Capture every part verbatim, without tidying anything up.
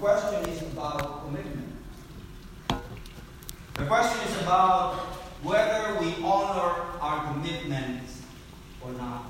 question is about commitment. The question is about whether we honor our commitments or not.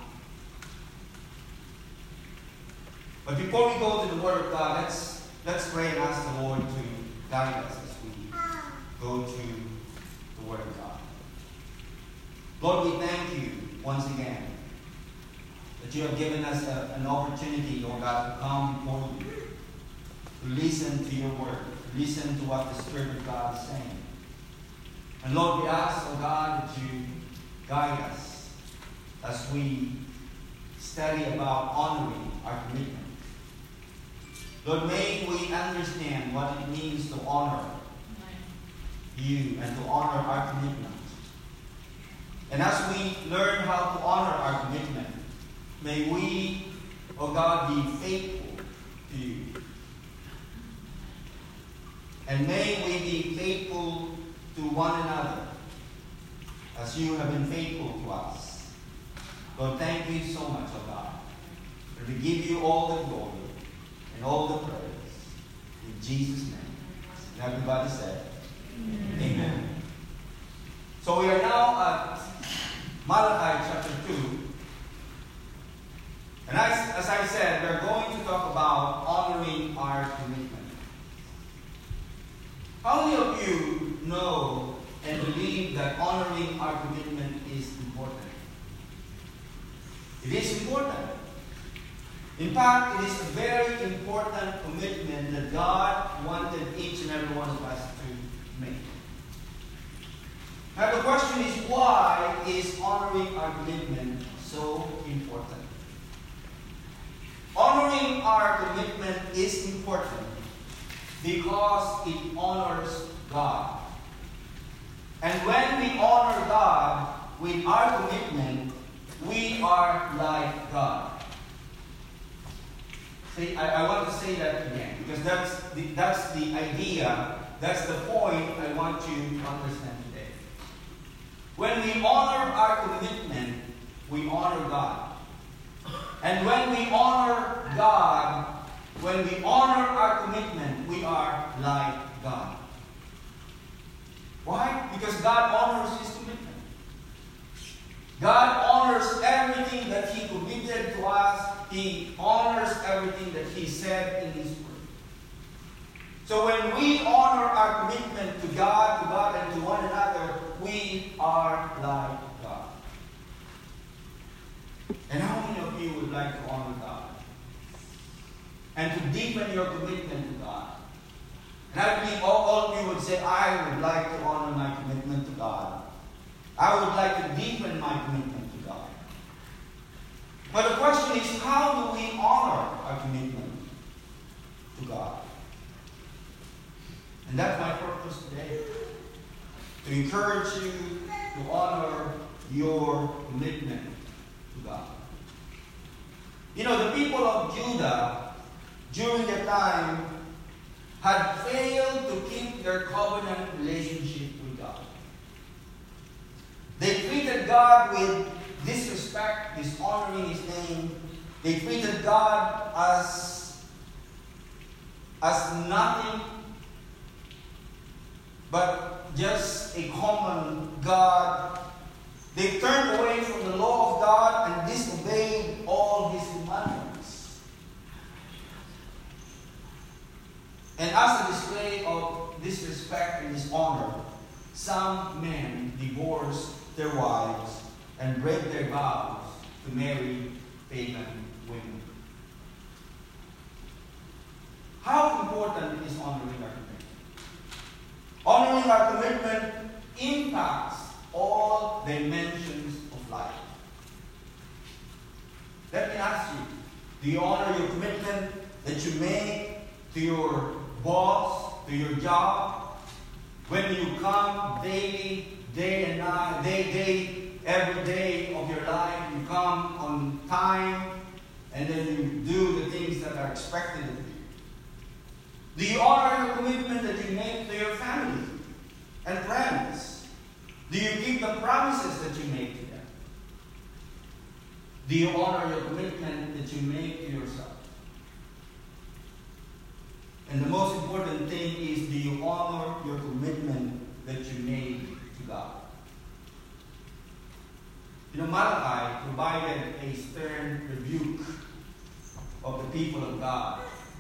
But before we go to the Word of God, let's, let's pray and ask the Lord to guide us as we go to the Word of God. Lord, we thank you once again that you have given us a, an opportunity, Lord God, to come before you, to listen to your Word, to listen to what the Spirit of God is saying. And Lord, we ask, oh God, that you guide us as we study about honoring our commitment. Lord, may we understand what it means to honor you and to honor our commitment. And as we learn how to honor our commitment, may we, oh God, be faithful to you. And may we be faithful to one another as you have been faithful to us. Lord, thank you so much, oh God. And we give you all the glory and all the praise. In Jesus' name. And everybody said, Amen. Amen. So we are now at Malachi chapter two. And as, as I said, we're going to talk about honoring our commitment. How many of you know and believe that honoring our commitment is important? It is important. In fact, it is a very important commitment that God wanted each and every one of us to make. Now the question is, why is honoring our commitment so important? Honoring our commitment is important because it honors God. And when we honor God with our commitment, we are like God. See, I, I want to say that again, because that's the, that's the idea, that's the point I want you to understand today. When we honor our commitment, we honor God. And when we honor God, when we honor our commitment, we are like God. Why? Because God honors His commitment. God honors everything that He committed to us. He honors everything that He said in His Word. So when we honor our commitment to God, to God, and to one another, we are like God. And how many of you would like to honor God? And to deepen your commitment to God? And I believe all, all of you would say, I would like to honor my commitment to God. I would like to deepen my commitment to God. But the question is, how do we honor our commitment to God? And that's my purpose today. To encourage you to honor your commitment to God. You know, the people of Judah, during that time, had failed to keep their covenant relationship with God. They treated God with disrespect, dishonoring His name. They treated God as, as nothing but just a common God. They turned away from the law of God and disobeyed all His commandments. And as a display of disrespect and dishonor, some men divorced their wives and break their vows to marry pagan women. How important is honoring our commitment? Honoring our commitment impacts all dimensions of life. Let me ask you, do you honor your commitment that you make to your boss, to your job? When you come daily, day and night, day, day, every day of your life, you come on time, and then you do the things that are expected of you. Do you honor your commitment that you make to your family and friends? Do you keep the promises that you make to them? Do you honor your commitment that you make to yourself? And the most important thing is, do you honor your commitment that you made to God? You know, Malachi provided a stern rebuke of the people of God.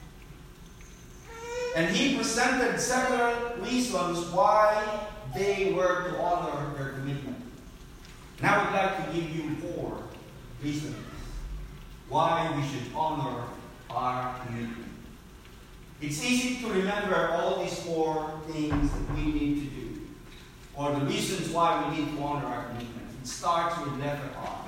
And he presented several reasons why they were to honor their commitment. And I would like to give you four reasons why we should honor our commitment. It's easy to remember all these four things that we need to do, or the reasons why we need to honor our commitment. It starts with letter R.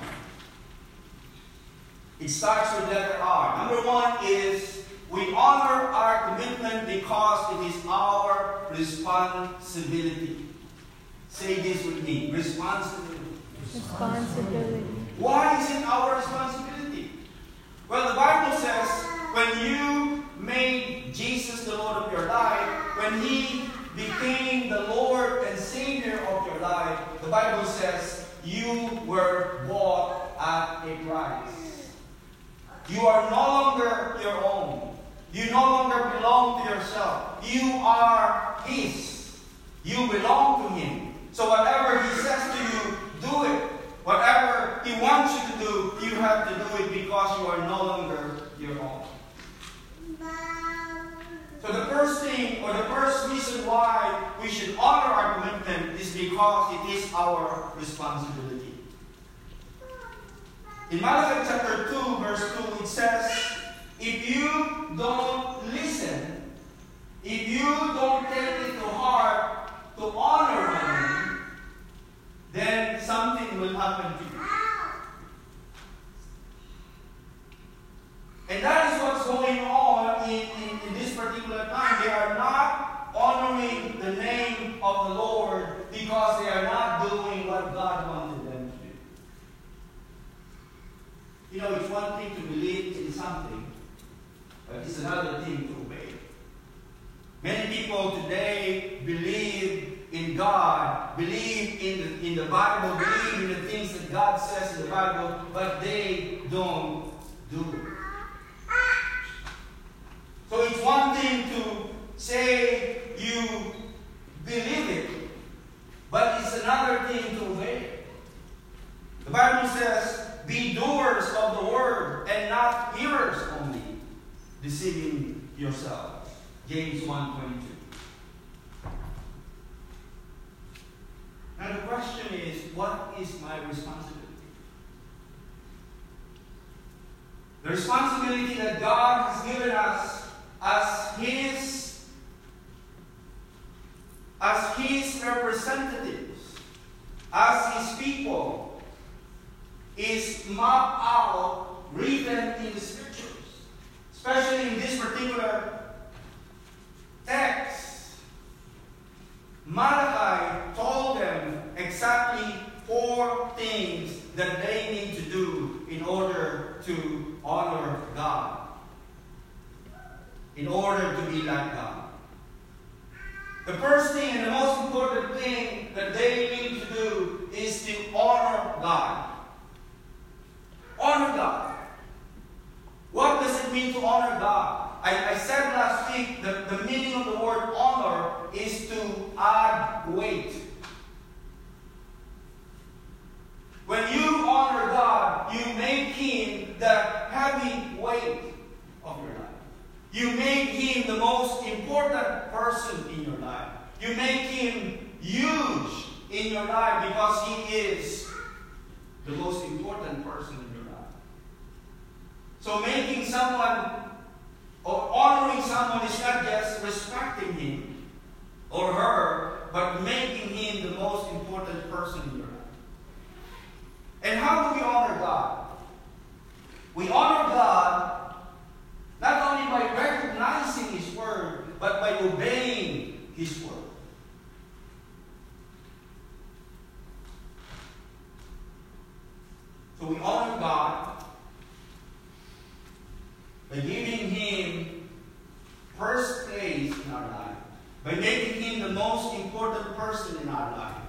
It starts with letter R. Number one is, we honor our commitment because it is our responsibility. Say this with me. Responsibility. Responsibility. Why is it our responsibility? Well, the Bible says, when you made Jesus the Lord of your life, when He became the Lord and Savior of your life, the Bible says, you were bought at a price. You are no longer your own. You no longer belong to yourself. You are His. You belong to Him. So whatever He says to you, do it. Whatever He wants you to do, you have to do it because you are no longer your own. So the first thing, or the first reason why we should honor our commitment is because it is our responsibility. In Malachi chapter two, verse two, it says, if you don't listen, if you don't take it to heart to honor Him, then something will happen to you. And that is what's going on in, in, in this particular time. They are not honoring the name of the Lord because they are not doing what God wanted them to do. You know, it's one thing to believe in something, but it's another thing to obey. Many people today believe in God, believe in the, in the Bible, believe in the things that God says in the Bible, but they don't do it. So it's one thing to say you believe it, but it's another thing to obey it. The Bible says, be doers of the word and not hearers only, deceiving yourselves. James one twenty-two. Now the question is, what is my responsibility? The responsibility that God has given us as His, as His representatives, as His people, is mapped out, written in the Scriptures. Especially in this particular text, Malachi told them exactly four things that they need to do in order to honor God, in order to be like God. The first thing and the most important thing that they need to do is to honor God. Honor God. What does it mean to honor God? I, I said last week that the meaning of the word honor is to add weight. When you honor God, you make Him the heavy weight of your life. You make Him the most important person in your life. You make Him huge in your life because He is the most important person in your life. So making someone or honoring someone is not just respecting him or her, but making him the most important person in your life. And how do we honor God? We honor God not only by recognizing His word, but by obeying His word. So we honor God by giving Him first place in our life, by making Him the most important person in our life.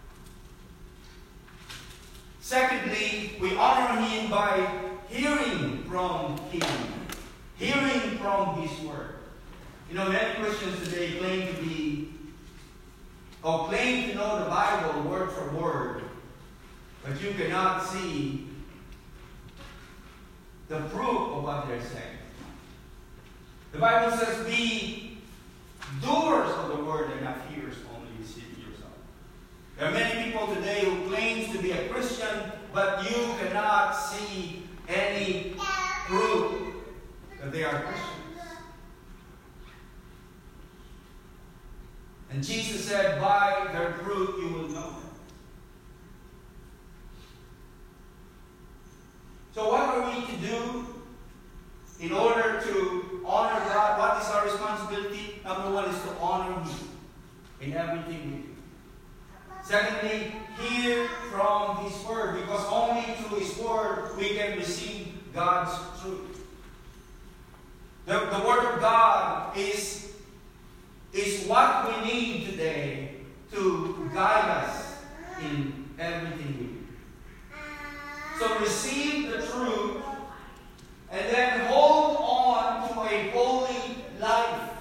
Secondly, we honor Him by hearing from Him, hearing from His word. You know, many Christians today claim to be, or claim to know the Bible word for word, but you cannot see the proof of what they're saying. The Bible says, be doers of the word and not hearers only, deceive yourself. There are many people today who claim to be a Christian, but you cannot see any proof that they are Christians. And Jesus said, by their fruit you will know them. So what are we to do in order to honor God? What is our responsibility? Number one is to honor Him in everything we do. Secondly, hear from His Word, because only through His Word we can receive God's truth. The, the Word of God is, is what we need today to guide us in everything we do. So receive the truth and then hold on to a holy life.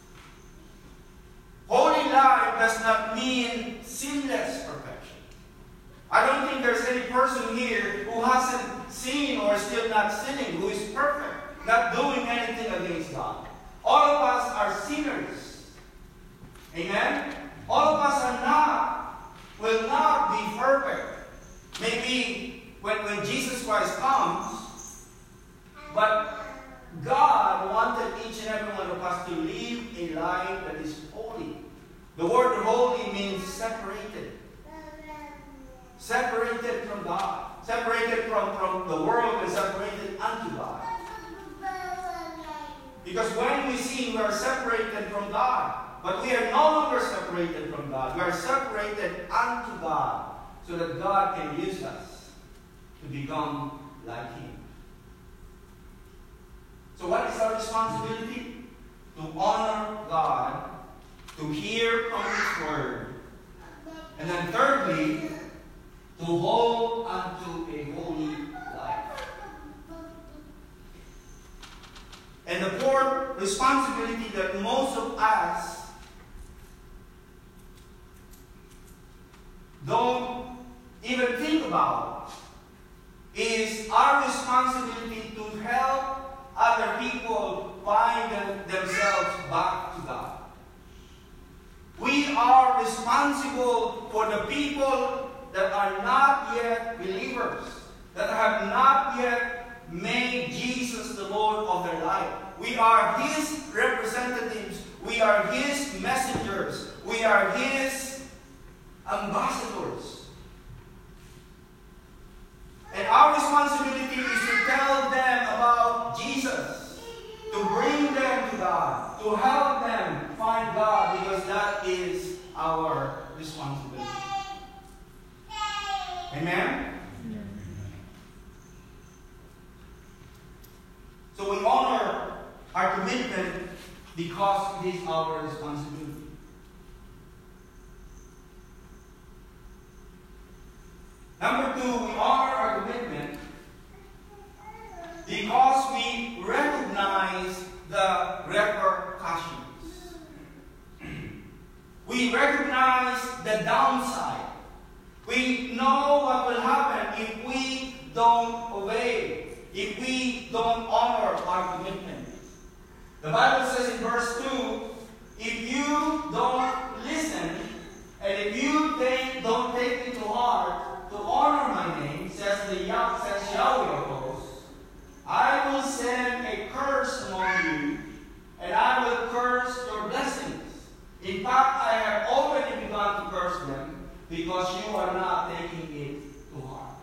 Holy life does not mean sinless perfection. I don't think there's any person here who hasn't sinned or is still not sinning, who is perfect, not doing anything against God. All of us are sinners. Amen? All of us are not, will not be perfect. Maybe when, when Jesus Christ comes, but God wanted each and every one of us to live a life that is holy. The word holy means separated. Separated from God. Separated from, from the world and separated unto God. Because when we sin, we are separated from God. But we are no longer separated from God. We are separated unto God so that God can use us to become like Him. So what is our responsibility? To honor God, to hear from His Word, and then thirdly, to hold unto a holy life. And the fourth responsibility that most of us don't even think about is our responsibility to help other people find them, themselves back to God. We are responsible for the people that are not yet believers, that have not yet made Jesus the Lord of their life. We are His representatives. We are His messengers. We are His ambassadors. And our responsibility is to tell them about Jesus, to bring them to God, to help them find God, because that is our responsibility. Amen? So we honor our commitment because it is our responsibility. Number two, we honor our commitment because we recognize the repercussions. We recognize the downside. We know what will happen if we don't obey, if we don't honor our commitment. The Bible says in verse two, if you don't listen, and if you take, don't take it to heart, to honor my name, says the Yah, says Yahweh of hosts, I will send a curse among you, and I will curse your blessings. In fact, I have already begun to curse them, because you are not taking it to heart.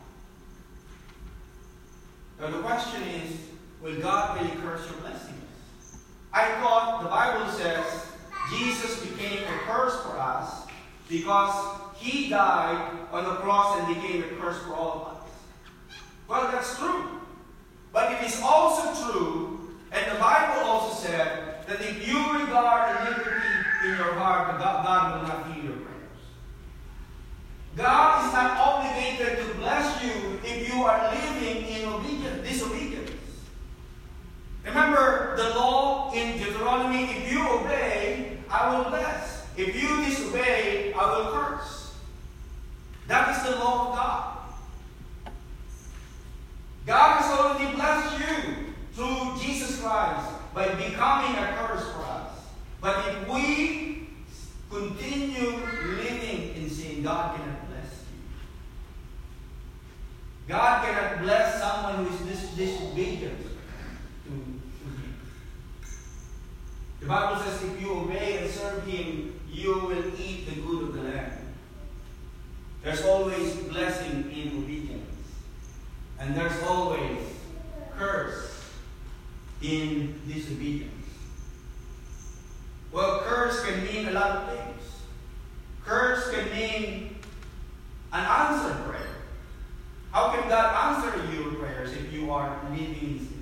Now the question is, will God really curse your blessings? I thought the Bible says Jesus became a curse for us because He died on the cross and became a curse for all of us. Well, that's true. But it is also true, and the Bible also said, that if you regard iniquity in your heart, God, God will not hear your prayers. God is not obligated to bless you if you are living in obedience, disobedience. Remember the law in Deuteronomy, if you obey, I will bless. If you disobey, I will curse. That is the law of God. God has already blessed you through Jesus Christ by becoming a curse for us. But if we continue living in sin, God cannot bless you. God cannot bless someone who is dis- disobedient to, to Him. The Bible says if you obey and serve Him, you will eat the good of the land. There's always blessing in obedience. And there's always curse in disobedience. Well, curse can mean a lot of things. Curse can mean an answered prayer. How can God answer your prayers if you are living in sin?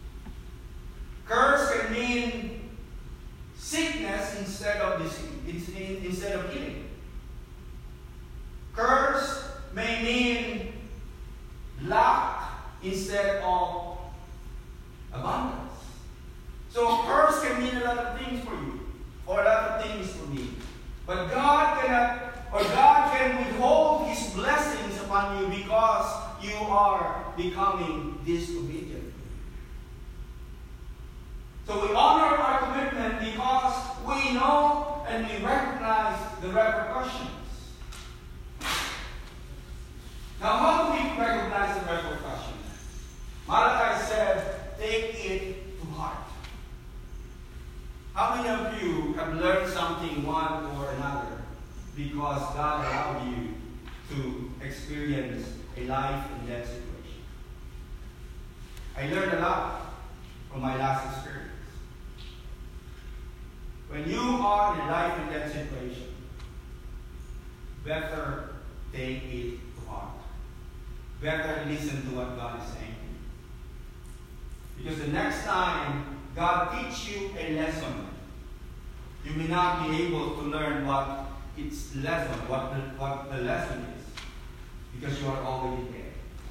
Curse can mean sickness instead of disease, instead of healing. Curse may mean lack instead of abundance. So curse can mean a lot of things for you, or a lot of things for me. But God cannot, or God can withhold His blessings upon you because you are becoming disobedient. So we honor our commitment because we know and we recognize the repercussions. Now, how do we recognize the repercussions? Malachi said, take it to heart. How many of you have learned something one or another because God allowed you to experience a life and death situation? I learned a lot from my last experience. When you are in a life and death situation, better take it to heart. Better listen to what God is saying. Because the next time God teach you a lesson, you may not be able to learn what its lesson, what the, what the lesson is, because you are already there.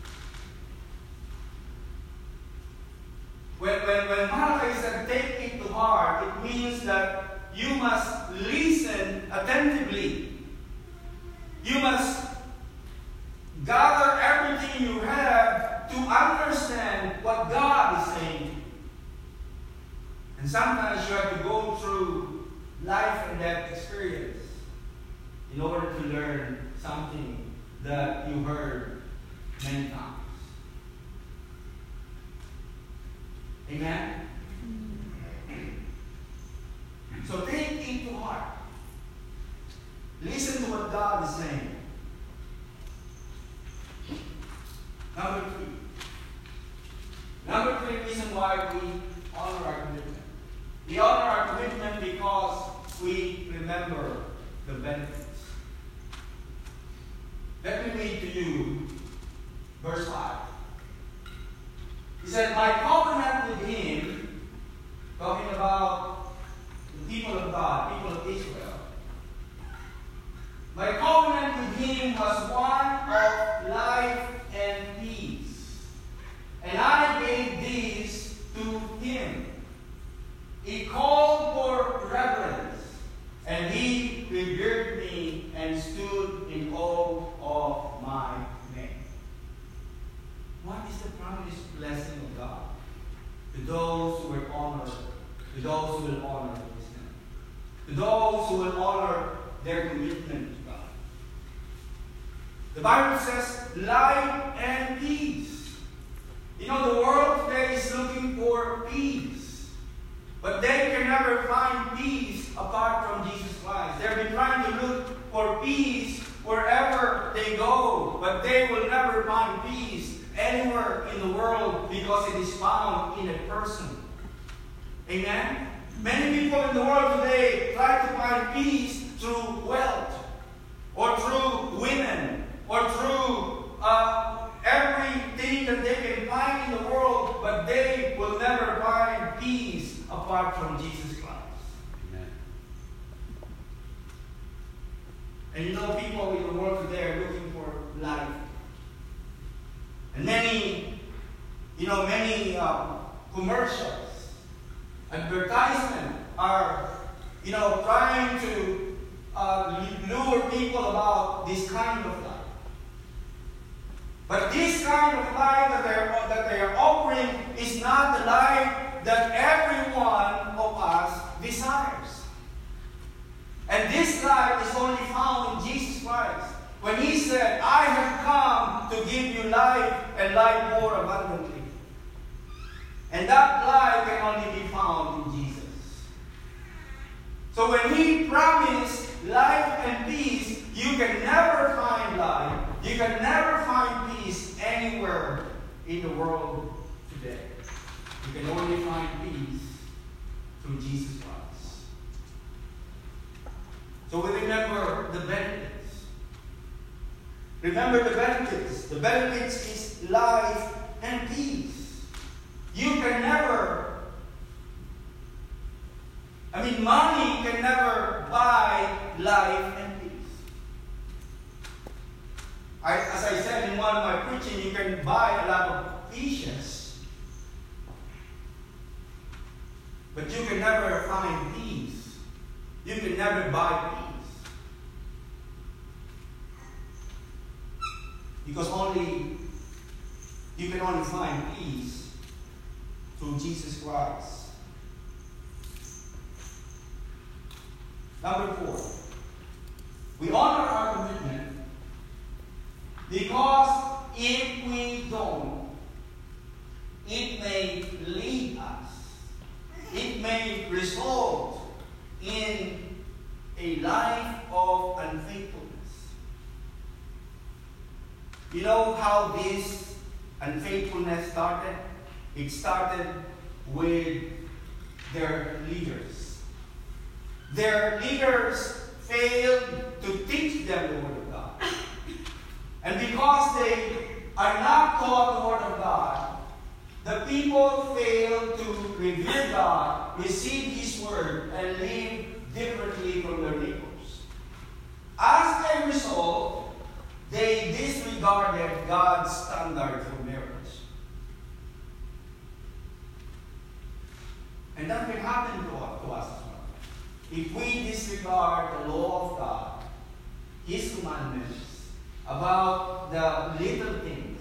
When, when, when Malachi said, take it to heart, it means that you must listen attentively. You must gather everything you have to understand what God is saying to you. And sometimes you have to go through life and death experience in order to learn something that you heard many times. Amen? So take it to heart. Listen to what God is saying. Number three. Number three reason why we honor our commitment. We honor our commitment because we remember the benefits. Let me read to you verse five. He said, my covenant with him, talking about the people of God, people of Israel. My covenant with him was one of life and peace. And I gave these to him. He called for reverence, and he revered me and stood in awe of my name. What is the promised blessing of God? To those who will honor, to those who will honor his name. To those who will honor their commitment to God. The Bible says life and peace. You know, the world today is looking for peace. But they can never find peace apart from Jesus Christ. They've been trying to look for peace wherever they go. But they will never find peace anywhere in the world because it is found in a person. Amen? Many people in the world today try to find peace through wealth, or through women, or through uh, everything that they can find in the world, but they will never find peace apart from Jesus Christ. Amen. And you know, people in the world today are looking for life. And many, you know, many uh, commercials advertisement are, you know, trying to uh, lure people about this kind of life. But this kind of life that they're, that they are offering is not the life that every one of us desires. And this life is only found in Jesus Christ. When He said, I have come to give you life and life more abundantly. And that life can only be found in Jesus. So when He promised life and peace, you can never find life. You can never find peace anywhere in the world today. You can only find peace through Jesus Christ. So we remember the benefits. Remember the benefits. The benefits is life and peace. You can never, I mean, money can never buy life and peace. I, as I said in one of my preaching, you can buy a lot of patience, but you can never find peace. You can never buy peace. Because only, you can only find peace through Jesus Christ. Number four, we honor our commitment because if we don't, it may lead us, it may result in a life of unfaithfulness. You know how this unfaithfulness started? It started with their leaders. Their leaders failed to teach them the Word of God. And because they are not taught the Word of God, the people fail to revere God, receive His Word, and live differently from their neighbors. As a result, they disregarded God's standard for marriage. And that can happen to us, to us as well. If we disregard the law of God, His commandments, about the little things,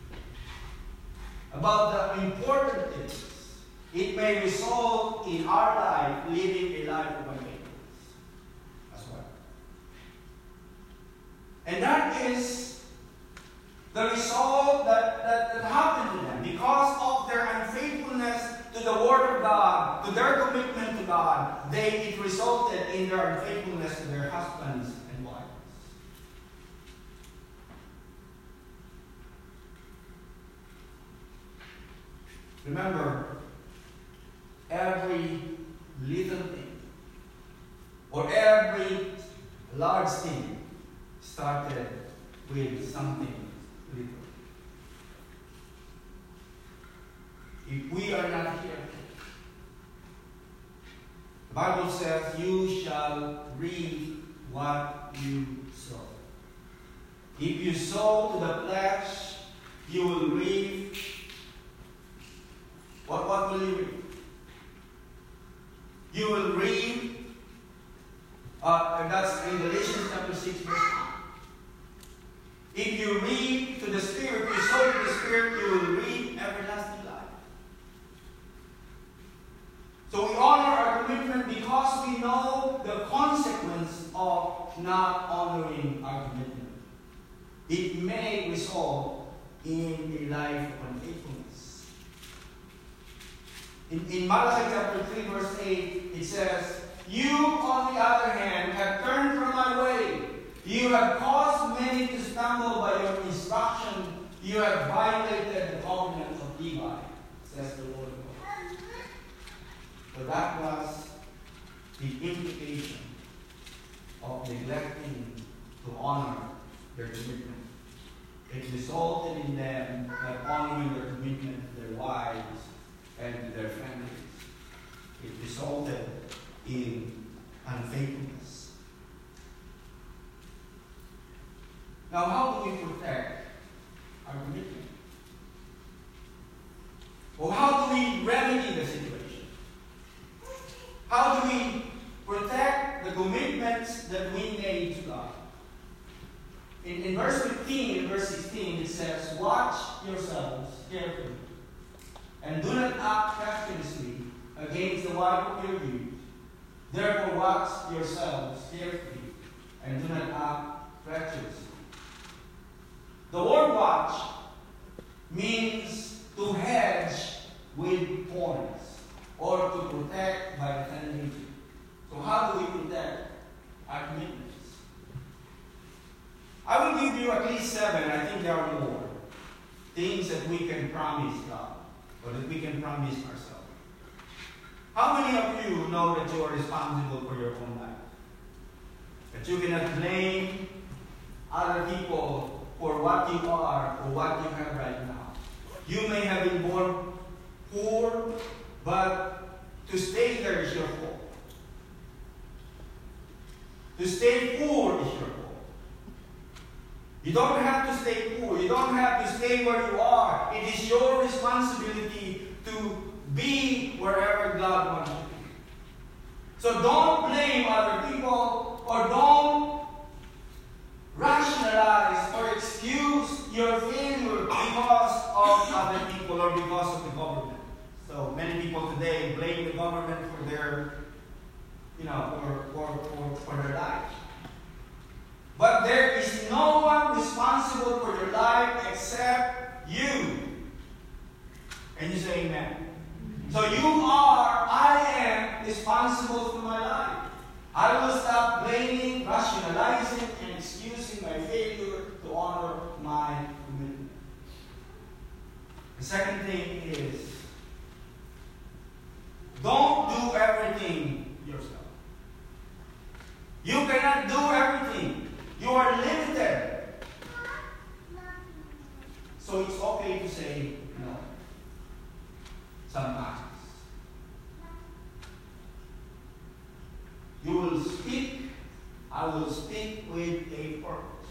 about the important things, it may result in our life living a life of unfaithfulness as well. And that is the result that, that, that happened to them because of their unfaithfulness to the Word of God, to their commitment to God. They, it resulted in their unfaithfulness to their husbands and wives. Remember, every little thing or every large thing started with something little. If we are not careful, the Bible says, you shall reap what you sow. If you sow to the flesh, you will reap. What, what will you reap? You will reap, uh, and that's in Galatians chapter six, verse one. If you reap to the Spirit, you sow to the Spirit, you will reap everlasting life. So we honor our commitment because we know the consequence of not honoring our commitment. It may result in a life of unfaithfulness. In, in Malachi chapter three, verse eight, it says, you, on the other hand, have turned from my way. You have caused many to stumble by your instruction. You have violated the covenant of Levi, says the Lord God. So that was the implication of neglecting to honor their commitment. It resulted in them not honoring their commitment to their wives and to their families. It resulted in unfaithfulness. Now, how do we protect our commitment? Or how do we remedy the situation? commitments that we made to God. In, in verse fifteen and verse sixteen, it says, "Watch yourselves carefully, and do not act treacherously against the wife of your youth. Therefore watch yourselves carefully, and do not act treacherously." The word watch means to hedge with thorns, or to protect by defending. So how do we protect our commitments? I will give you at least seven, I think there are more, things that we can promise God, or that we can promise ourselves. How many of you know that you are responsible for your own life? That you cannot blame other people for what you are or what you have right now. You may have been born poor, but to stay there is your fault. To stay poor is your fault. You don't have to stay poor. You don't have to stay where you are. It is your responsibility to be wherever God wants you to be. So don't blame other people, or don't rationalize or excuse your failure because of other people or because of the government. So many people today blame the government for their, you know, for, for, for, for their life. But there is no one responsible for your life except you. And you say amen. So you are, I am responsible for my life. I will stop blaming, rationalizing, and excusing my failure to honor my commitment. The second thing is, don't do everything yourself. You cannot do everything. You are limited. So it's okay to say no sometimes. You will speak, I will speak with a purpose.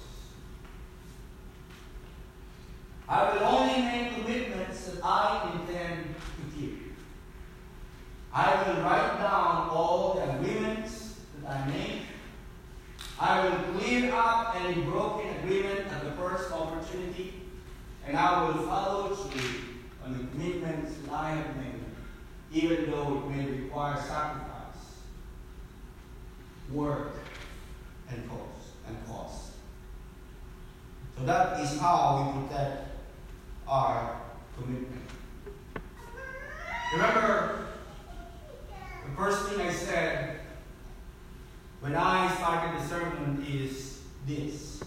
I will only make commitments that I intend to keep. I will write down all the agreements that I make. I will clear up any broken agreement at the first opportunity, and I will follow through on the commitments that I have made, even though it may require sacrifice, work, and cost. And cost. So that is how we protect our commitment. Remember, the first thing I said when I started the sermon is this.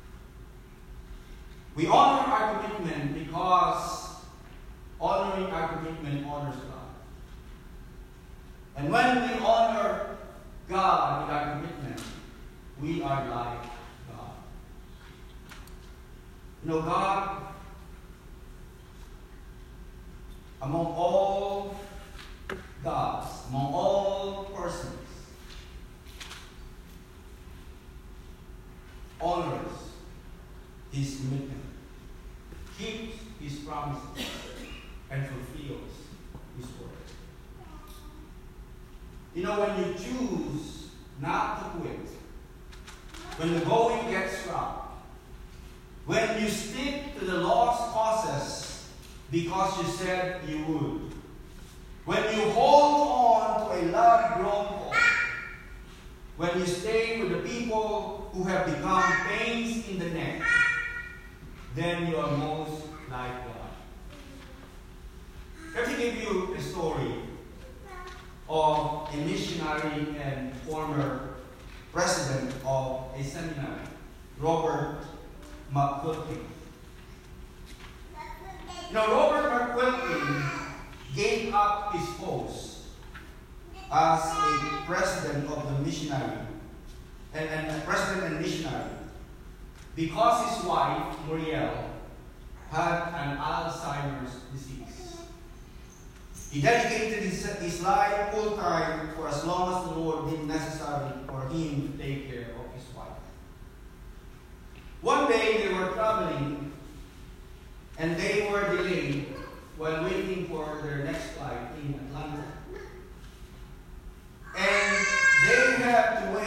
We honor our commitment because honoring our commitment honors God. And when we honor God with our commitment, we are like God. You know, God, among all gods, among all persons, honors His commitment, keeps His promises, and fulfills His word. You know, when you choose not to quit, when the going gets rough, when you stick to the lost causes because you said you would, when you hold on to a love-grown hope, when you stay with the people who have become pains in the neck, then you are most like God. Let me give you a story of a missionary and former president of a seminary, Robert McQuilkin. You know, Robert McQuilkin gave up his post as a president of the missionary and, and president and missionary because his wife, Muriel, had an Alzheimer's disease. He dedicated his, his life full time for as long as the Lord deemed necessary for him to take care of his wife. One day they were traveling and they were delayed while waiting for their next flight in Atlanta. And they had to wait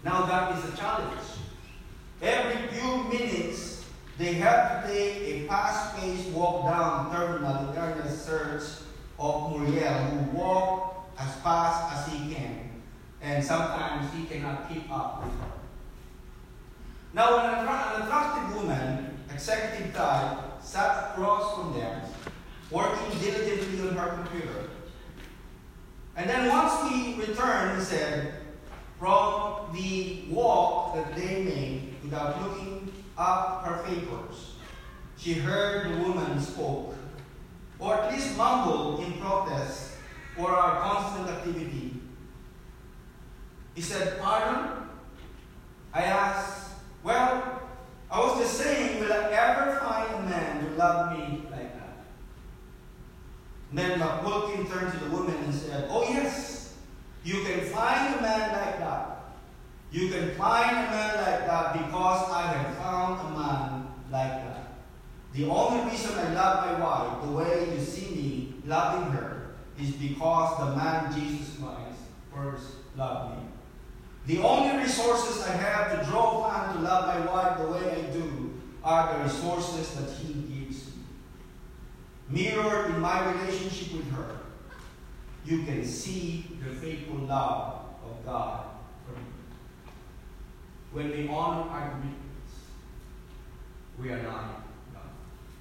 Now that is a challenge. Every few minutes, they have to take a fast-paced walk down terminal in Ernest search of Muriel, who walked as fast as he can, and sometimes he cannot keep up with her. Now, an, attra- an attractive woman, executive type, sat across from them, working diligently on her computer. And then once we returned, he said, from the walk that they made without looking up her papers, she heard the woman spoke, or at least mumbled in protest for our constant activity. He said, pardon? I asked, well, I was just saying, will I ever find a man who love me like that? And then McQuilkin turned to the woman and said, oh yes, you can find a man like that. You can find a man like that because I have found a man like that. The only reason I love my wife the way you see me loving her is because the man Jesus Christ first loved me. The only resources I have to draw upon to love my wife the way I do are the resources that he gives me. Mirrored in my relationship with her, you can see the faithful love of God for me. When we honor our commitments, we are not God.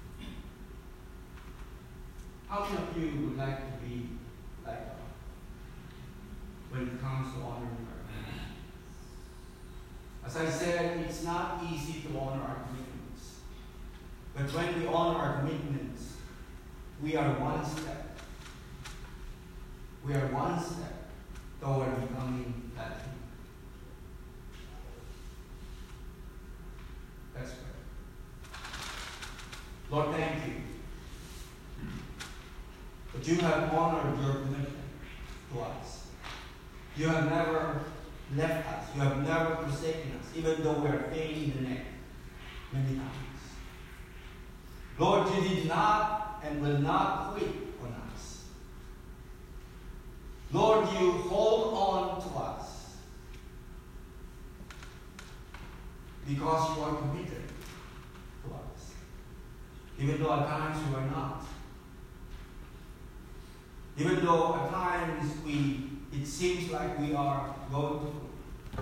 How many of you would like to be like God when it comes to honoring our commitments? As I said, it's not easy to honor our commitments. But when we honor our commitments, we are one step. We are one step toward becoming that King. Let's pray. Lord, thank you that you have honored your commitment to us. You have never left us. You have never forsaken us, even though we are failing in the neck many times. Lord, you did not and will not quit on us. Lord, you hold on to us because you are committed to us, even though at times you are not. Even though at times we, it seems like we are going to,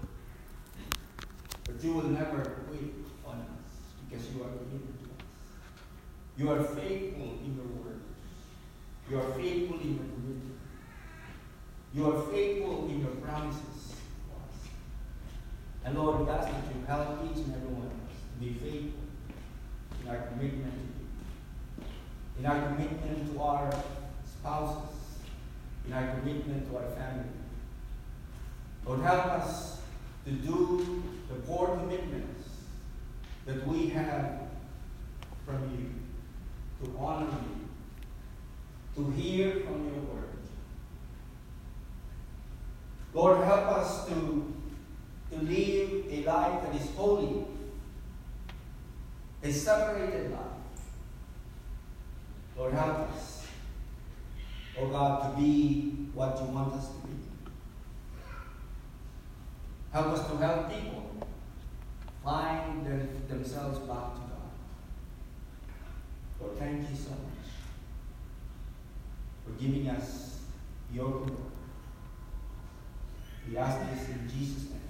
but you will never quit on us because you are committed to us. You are faithful in your word. You are faithful in your commitment. You are faithful in your promises to us. And Lord, we ask that you help each and every one of us to be faithful in our commitment to you, in our commitment to our spouses, in our commitment to our family. Lord, help us to do the core commitments that we have from you, to honor you, to hear from your word. Lord, help us to, to live a life that is holy, a separated life. Lord, help us, oh God, to be what you want us to be. Help us to help people find their, themselves back to God. Lord, thank you so much for giving us your glory. We ask this in Jesus' name.